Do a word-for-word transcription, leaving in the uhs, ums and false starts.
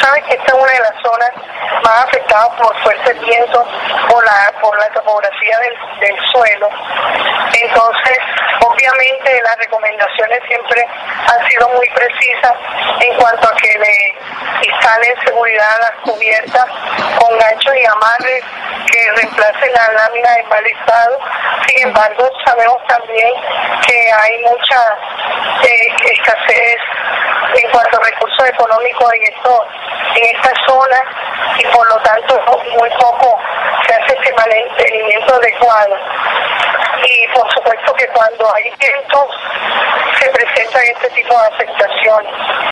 sabes que esta es una de las zonas más afectadas por fuertes vientos, por la, por la topografía del, del suelo. Entonces, obviamente las recomendaciones siempre han sido muy precisas en cuanto a que le instalen seguridad a las cubiertas con ganchos y amarres que reemplacen la lámina en mal estado. Sin embargo, sabemos también que hay mucha eh, escasez en cuanto a recursos económicos en esto, en esta zona, y por lo tanto muy poco se hace este mantenimiento adecuado. Y por supuesto que cuando hay vientos se presentan este tipo de afectaciones.